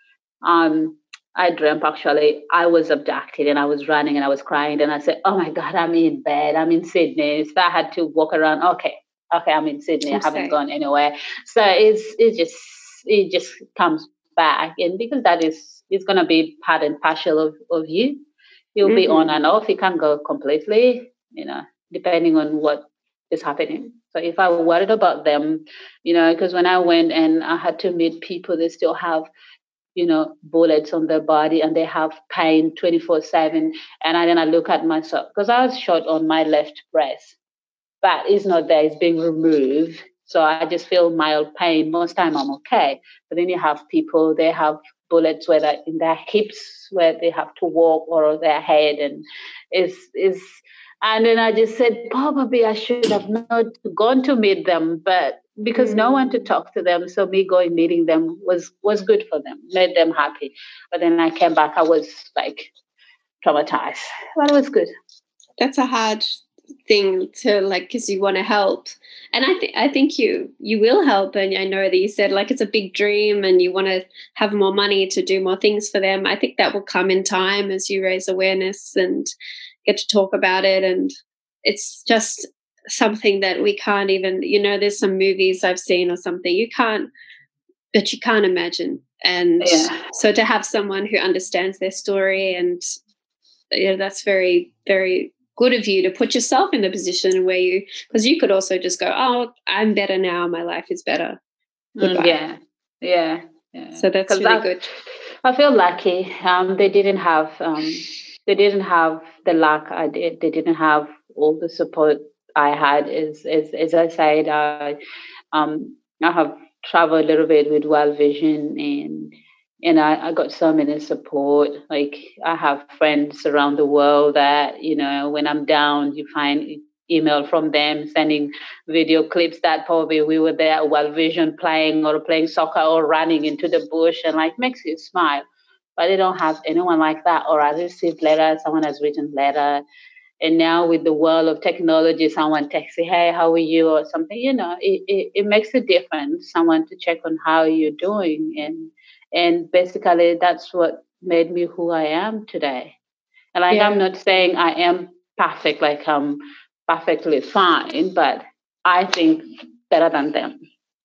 um, I dreamt actually I was abducted and I was running and I was crying. And I said, "Oh my God, I'm in bed. I'm in Sydney. If I had to walk around, okay, okay, I'm in Sydney. I I'm haven't safe. gone anywhere." So it's it just it just comes back, and because that is it's gonna be part and partial of of you. You'll be on Mm-hmm. and off. You can't go completely, you know, depending on what is happening. So if I worried about them, you know, because when I went and I had to meet people, they still have you know, bullets on their body and they have pain twenty-four seven. And I, then I look at myself because I was shot on my left breast, but it's not there, it's being removed. So I just feel mild pain. Most time I'm okay. But then you have people, they have bullets whether in their hips where they have to walk or their head and is is and then I just said probably I should have not gone to meet them, but because no one to Mm. talk to them, so me going meeting them was was good for them, made them happy. But then I came back, I was like traumatized. But it was good. That's a hard thing to like because you want to help, and I think I think you you will help. And I know that you said like it's a big dream, and you want to have more money to do more things for them. I think that will come in time as you raise awareness and get to talk about it. And it's just something that we can't even. You know, there's some movies I've seen or something you can't, but you can't imagine. And Yeah. so to have someone who understands their story and yeah, that's very, very good of you to put yourself in the position where you, because you could also just go, oh, I'm better now. My life is better. Goodbye. Mm, yeah, yeah, yeah. So that's really I, good. I feel lucky. Um, they didn't have, um, they didn't have the luck I did. They didn't have all the support I had. As as, as I said, I, um, I have traveled a little bit with World Vision, and and I, I got so many support. Like I have friends around the world that you know when I'm down, you find email from them sending video clips that probably we were there at World Vision playing or playing soccer or running into the bush and like makes you smile. But they don't have anyone like that. Or I received letters, someone has written letter. And now with the world of technology, someone texts you, hey, how are you? Or something, you know, it, it, it makes a difference. Someone to check on how you're doing. And and basically that's what made me who I am today. And like Yeah. I'm not saying I am perfect, like I'm perfectly fine, but I think better than them.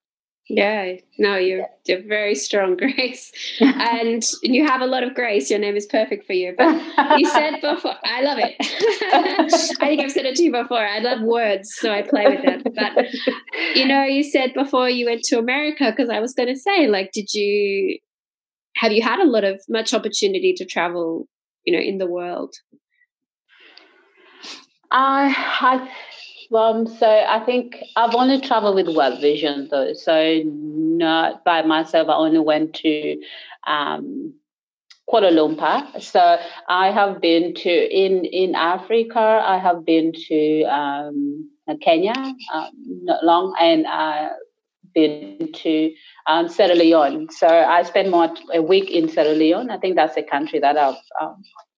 Yeah. No, you're you're very strong, Grace. And you have a lot of grace. Your name is perfect for you. But you said before, I love it. I think I've said it to you before. I love words, so I play with that. But you know, you said before you went to America, because I was going to say, like, did you have you had a lot of much opportunity to travel, you know, in the world? I had, um, so I think I've only traveled with World Vision though, so not by myself. I only went to um, Kuala Lumpur. So I have been to in in Africa. I have been to um, Kenya, um, not long, and uh, been to um, Sierra Leone. So I spent more a week in Sierra Leone. I think that's a country that I've um,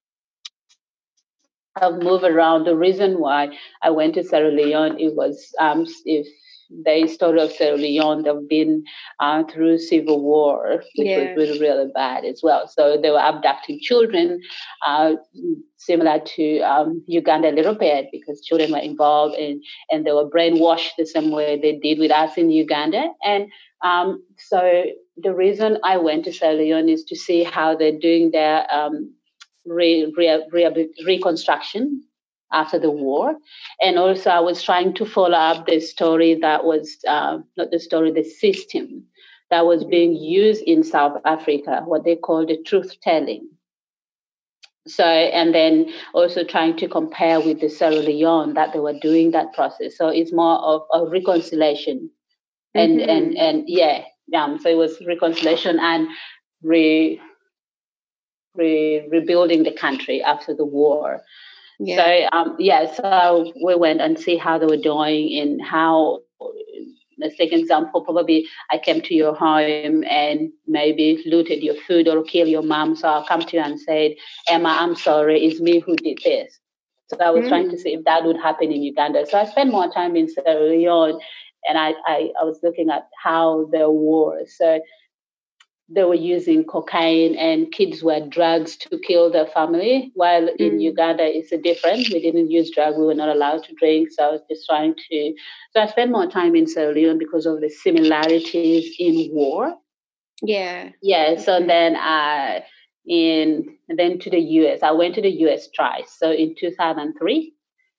I've moved around. The reason why I went to Sierra Leone, it was um, if the story of Sierra Leone, they've been uh, through civil war, which Yeah. was really, really bad as well. So they were abducting children, uh, similar to um, Uganda a little bit, because children were involved and, and they were brainwashed the same way they did with us in Uganda. And um, so the reason I went to Sierra Leone is to see how they're doing their um, Re, re, re, reconstruction after the war. And also I was trying to follow up the story that was, uh, not the story, the system that was being used in South Africa, what they call the truth telling. So, and then also trying to compare with the Sierra Leone that they were doing that process. So it's more of a reconciliation. And, mm-hmm. and, and yeah, yeah, so it was reconciliation and re, Re- rebuilding the country after the war. Yeah. So um, yeah, so we went and see how they were doing and how. Let's take an example. Probably I came to your home and maybe looted your food or kill your mom. So I'll come to you and say, Emma, I'm sorry. It's me who did this. So I was mm. trying to see if that would happen in Uganda. So I spent more time in Sierra Leone, and I, I, I was looking at how there were. So they were using cocaine and kids were drugs to kill their family, while mm. in Uganda it's a different. We didn't use drugs. We were not allowed to drink. So I was just trying to. So I spent more time in Sierra Leone because of the similarities in war. Yeah. Yeah. So okay. then I, in, then to the U S. I went to the U S twice. So in two thousand three.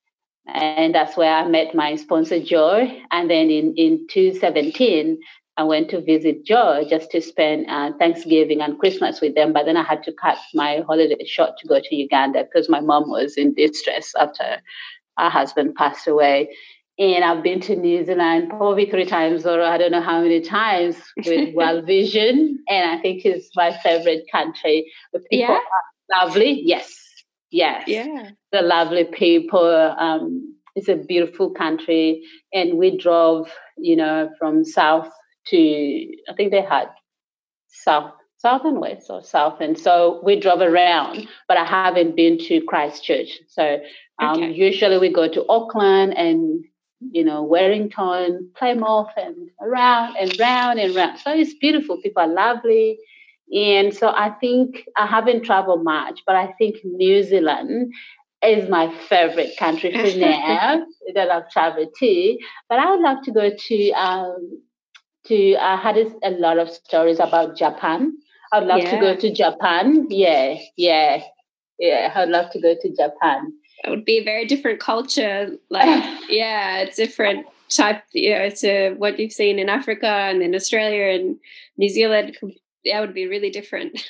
And that's where I met my sponsor, Joy. And then in, in two thousand seventeen, I went to visit Joy just to spend uh, Thanksgiving and Christmas with them. But then I had to cut my holiday short to go to Uganda because my mom was in distress after her husband passed away. And I've been to New Zealand probably three times, or I don't know how many times, with World Vision. And I think it's my favorite country. The people yeah? are lovely. Yes. Yes. Yeah. The lovely people. Um, it's a beautiful country. And we drove, you know, from south to, I think they had south, south and west or south. And so we drove around, but I haven't been to Christchurch. So um, okay. usually we go to Auckland and, you know, Wellington, Plymouth, and around and round and round. So it's beautiful. People are lovely. And so I think I haven't traveled much, but I think New Zealand is my favorite country for now that I've traveled to. But I would love to go to, um, to I had a lot of stories about Japan. I'd love yeah. to go to Japan. Yeah, yeah, yeah. I'd love to go to Japan. It would be a very different culture. Like, yeah, it's different type, you know, to what you've seen in Africa and in Australia and New Zealand. That would be really different.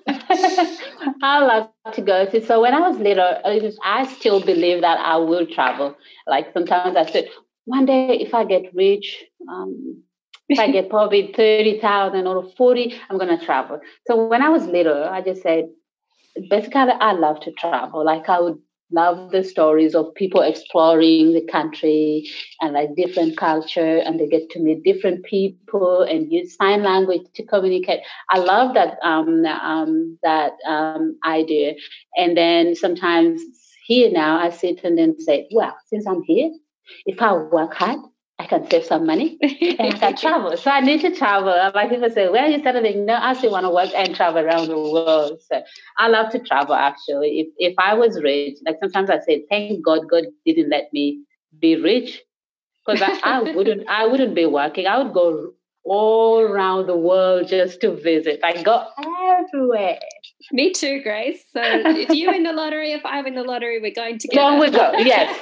I love to go to. So when I was little, I still believe that I will travel. Like sometimes I said, one day if I get rich, um, if I get probably thirty thousand or forty, I'm going to travel. So when I was little, I just said, basically, I love to travel. Like I would love the stories of people exploring the country and like different culture, and they get to meet different people and use sign language to communicate. I love that um, um, that um, idea. And then sometimes here now I sit and then say, well, since I'm here, if I work hard, I can save some money and I can travel. So I need to travel. Like people say, where are you settling? No, I still want to work and travel around the world. So I love to travel, actually. If if I was rich, like sometimes I say, thank God, God didn't let me be rich, because I, I wouldn't I wouldn't be working. I would go all around the world just to visit. I go everywhere. Me too, Grace. So if you win the lottery, if I win the lottery, we're going together. Long we go, yes.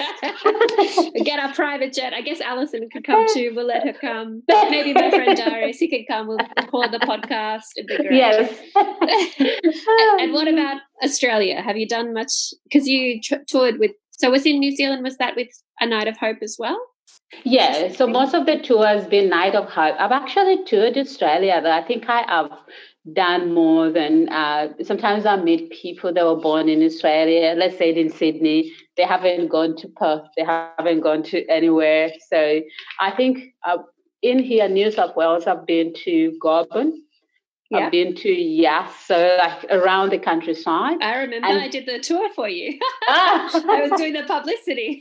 We get our private jet. I guess Alison could come too. We'll let her come. Maybe my friend Darius, he could come. We'll record the podcast. It'd be great. Yes. and, and what about Australia? Have you done much? Because you t- toured with, so was in New Zealand, was that with A Night of Hope as well? Yeah, so most of the tour has been Night of Hope. I've actually toured Australia, though. I think I have done more than, uh, sometimes I meet people that were born in Australia, let's say in Sydney. They haven't gone to Perth. They haven't gone to anywhere. So I think uh, in here, New South Wales, I've been to Goulburn. Yeah. I've been to Yass, so like around the countryside. I remember and, I did the tour for you. Ah. I was doing the publicity.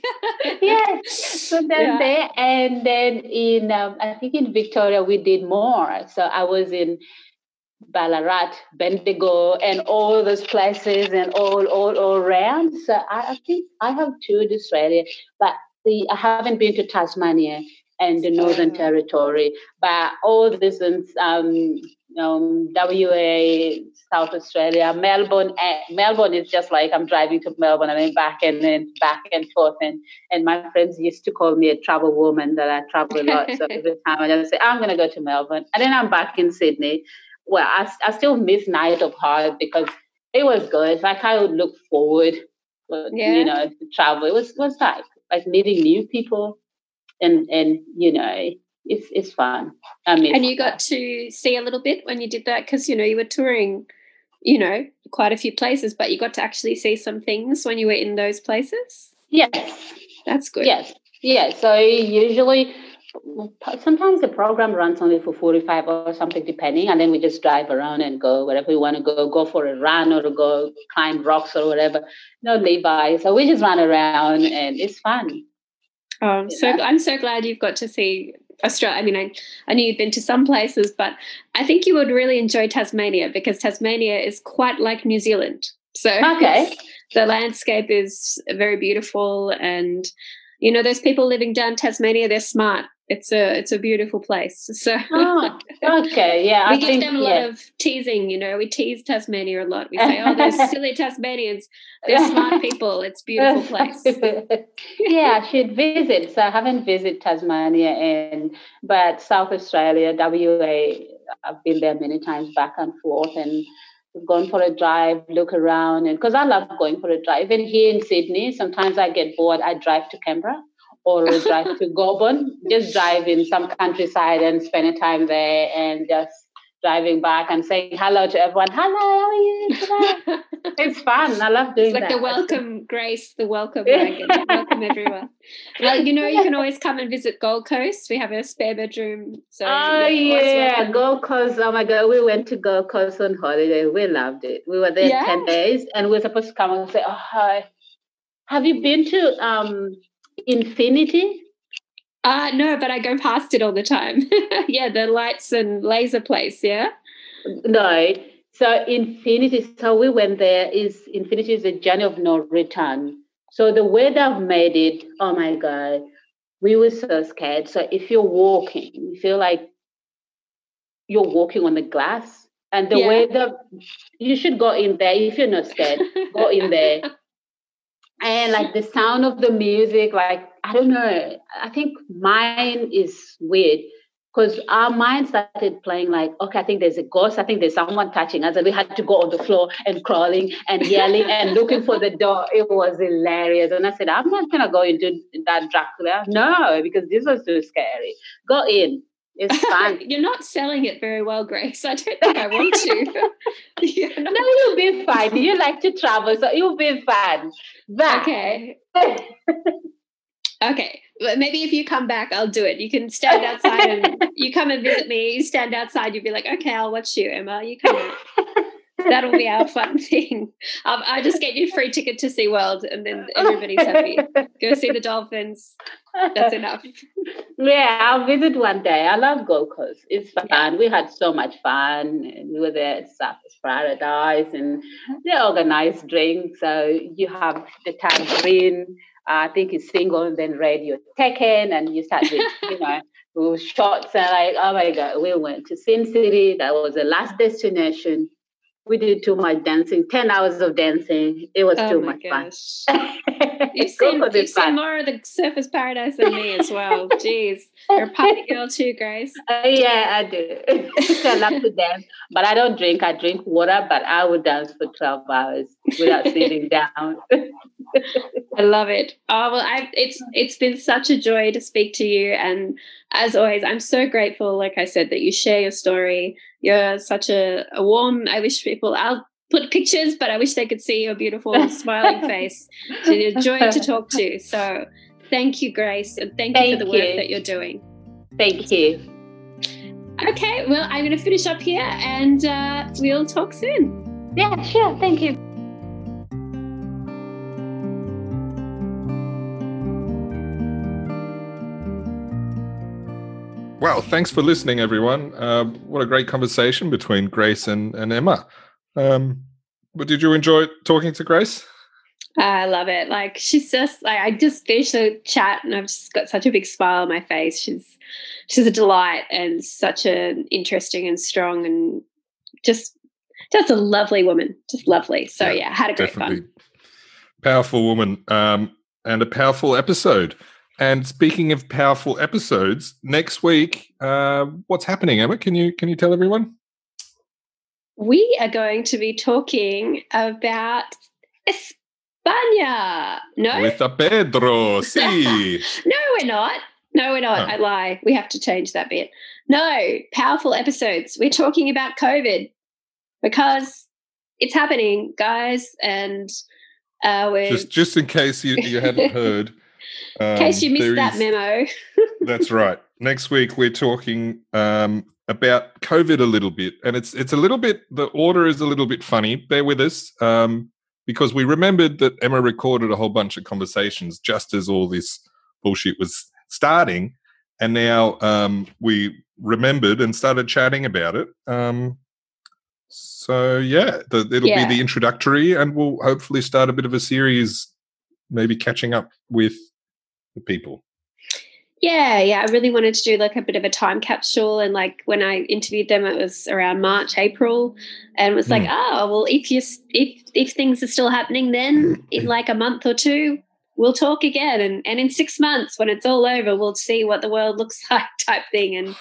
Yes. So then yeah. there, and then in, um, I think in Victoria, we did more. So I was in Ballarat, Bendigo, and all those places and all, all, all around. So I, I think I have toured Australia, but the, I haven't been to Tasmania and the Northern oh. Territory, but all this um, um, W A, South Australia, Melbourne. Uh, Melbourne is just like I'm driving to Melbourne and then back and then back and forth. And, and my friends used to call me a travel woman, that I travel a lot. So every time I just say, I'm going to go to Melbourne. And then I'm back in Sydney. Well, I, I still miss Night of Hope because it was good. Like I would look forward, to, yeah. you know, to travel. It was, it was like, like meeting new people and, and you know, it's it's fun. I mean, and you got to see a little bit when you did that because, you know, you were touring you know, quite a few places, but you got to actually see some things when you were in those places? Yes. That's good. Yes. Yes. So usually, sometimes the program runs only for forty-five or something, depending, and then we just drive around and go wherever we want to go, go for a run or go climb rocks or whatever. No Levi. So we just run around and it's fun. Um, so know? I'm so glad you've got to see Australia. I mean, I, I knew you'd been to some places, but I think you would really enjoy Tasmania because Tasmania is quite like New Zealand. So Okay. the landscape is very beautiful, and you know, those people living down Tasmania, they're smart. It's a it's a beautiful place. So Oh, okay, yeah. we I give think, them a yeah. lot of teasing. You know, we tease Tasmania a lot. We say, "Oh, those silly Tasmanians, they're smart people. It's a beautiful place." Yeah, I should visit. So I haven't visited Tasmania, and but South Australia, W A, I've been there many times, back and forth, and we've gone for a drive, look around, and because I love going for a drive. Even here in Sydney, sometimes I get bored. I drive to Canberra or drive to Goulburn, just drive in some countryside and spend a time there, and just driving back and saying hello to everyone. Hello, how are you today? It's fun. I love doing It's like that. the welcome, Grace, the welcome wagon. Welcome everyone. Well, you know, you can always come and visit Gold Coast. We have a spare bedroom. So oh, yeah, Gold Coast. Oh, my God. We went to Gold Coast on holiday. We loved it. We were there yeah. ten days, and we were supposed to come and say, oh, hi. Have you been to um, Infinity? Uh, no, but I go past it all the time. Yeah, the lights and laser place, yeah? No. So Infinity, so we went there, is Infinity is a journey of no return. So the way they've made it, oh my God, we were so scared. So if you're walking, you feel like you're walking on the glass. And the Yeah. way that you should go in there, if you're not scared, go in there. And like the sound of the music, like, I don't know, I think mine is weird because our mind started playing like, okay, I think there's a ghost. I think there's someone touching us. And we had to go on the floor and crawling and yelling and looking for the door. It was hilarious. And I said, I'm not going to go into that Dracula. No, because this was too scary. Go in. It's fun. You're not selling it very well, Grace. I don't think I want to. You know? No, you'll be fine. You like to travel, so you'll be fine. But... Okay. Okay. Well, maybe if you come back, I'll do it. You can stand outside and you come and visit me. You stand outside. You'll be like, okay, I'll watch you, Emma. You come out. That'll be our fun thing. Um, I just get you a free ticket to SeaWorld and then everybody's happy. Go see the dolphins. That's enough. Yeah, I'll visit one day. I love Gold Coast. It's fun. Yeah. We had so much fun. We were there at Surfers Paradise and they organized drinks. So you have the tangerine. Uh, I think it's single and then red, you're taken and you start with, you know, with shots and like, oh my God, we went to Sin City. That was the last destination. We did too much dancing, ten hours of dancing. It was oh too my much gosh. fun. You've seen, you've seen more of the Surfers Paradise than me as well. Jeez. You're a party girl too, Grace. Uh, yeah, I do. I love to dance, but I don't drink. I drink water, but I would dance for twelve hours without sitting down. I love it. Oh, well, I've, it's it's been such a joy to speak to you. And as always, I'm so grateful, like I said, that you share your story. You're such a, a warm, I wish people, I'll put pictures, but I wish they could see your beautiful smiling face. It's a joy to talk to. So thank you, Grace, and thank, thank you for the work you. that you're doing. Thank you. Okay, well, I'm going to finish up here and uh, we'll talk soon. Yeah, sure. Thank you. Well, thanks for listening, everyone. Uh, what a great conversation between Grace and, and Emma. Um, but did you enjoy talking to Grace? I love it. Like, she's just like, I just finished the chat and I've just got such a big smile on my face. She's she's a delight and such an interesting and strong and just just a lovely woman. Just lovely. So yeah, yeah had a great definitely fun. Powerful woman um, and a powerful episode. And speaking of powerful episodes, next week, uh, what's happening, Emma? Can you can you tell everyone? We are going to be talking about España. No? With a Pedro, sí. No, we're not. No, we're not. Oh. I lie. We have to change that bit. No, powerful episodes. We're talking about COVID because it's happening, guys, and uh, we're just just in case you, you hadn't heard. Um, in case you missed that is, memo. That's right. Next week we're talking um, about COVID a little bit, and it's it's a little bit. The order is a little bit funny. Bear with us, um, because we remembered that Emma recorded a whole bunch of conversations just as all this bullshit was starting, and now um, we remembered and started chatting about it. Um, so yeah, the, it'll Yeah. be the introductory, and we'll hopefully start a bit of a series, maybe catching up with the people. Yeah, yeah. I really wanted to do like a bit of a time capsule, and like when I interviewed them, it was around March, April, and it was like, Mm. oh, well, if you if if things are still happening, then in like a month or two, we'll talk again, and and in six months when it's all over, we'll see what the world looks like, type thing. And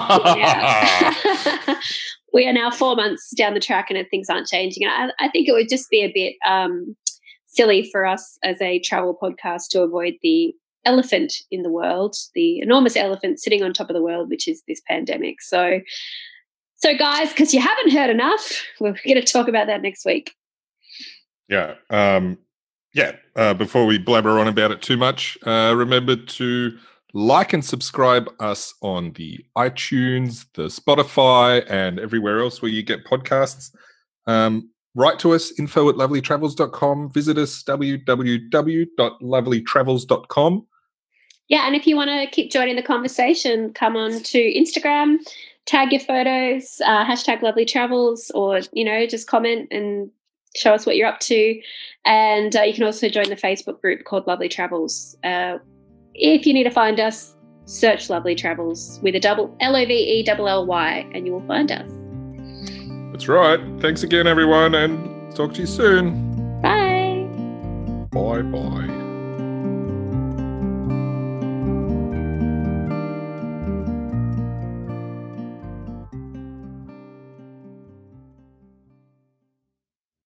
yeah. We are now four months down the track, and things aren't changing. And I, I think it would just be a bit um, silly for us as a travel podcast to avoid the elephant in the world, the enormous elephant sitting on top of the world, which is this pandemic. So, so guys, because you haven't heard enough, we're going to talk about that next week. Yeah. Um, yeah. Uh, before we blabber on about it too much, uh, remember to like and subscribe us on the iTunes, the Spotify, and everywhere else where you get podcasts. Um, write to us, info at lovely travels dot com. Visit us, w w w dot lovely travels dot com. Yeah, and if you want to keep joining the conversation, come on to Instagram, tag your photos, uh, hashtag Lovely Travels, or, you know, just comment and show us what you're up to. And uh, you can also join the Facebook group called Lovely Travels. Uh, if you need to find us, search Lovely Travels with a double L O V E L L Y, and you will find us. That's right. Thanks again, everyone, and talk to you soon. Bye. Bye-bye.